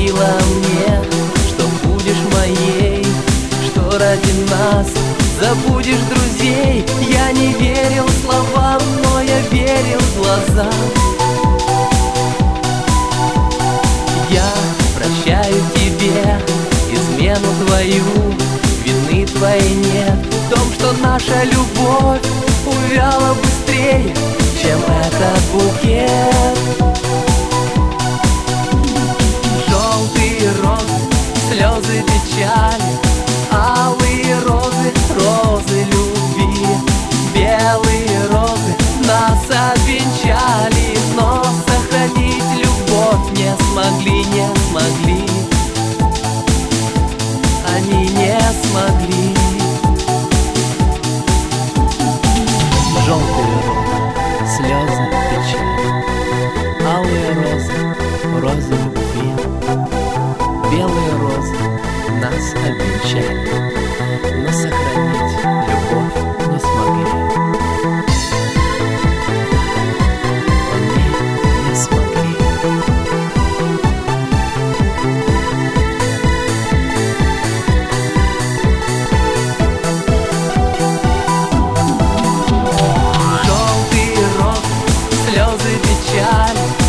говорила мне, что будешь моей, что ради нас забудешь друзей. Я не верил словам, но я верил глазам. Я прощаю тебе измену твою, вины твоей нет в том, что наша любовь увяла быстрее, чем этот букет. Желтые розы, слезы печали, алые розы, розы любви. Белые розы нас обвенчали, но сохранить любовь не смогли, не смогли. Они не смогли. Желтые розы, слезы печали, алые розы, розы любви. Белые розы нас обвенчали, но сохранить любовь не смогли. Они не смогли. Желтые розы, слезы печали,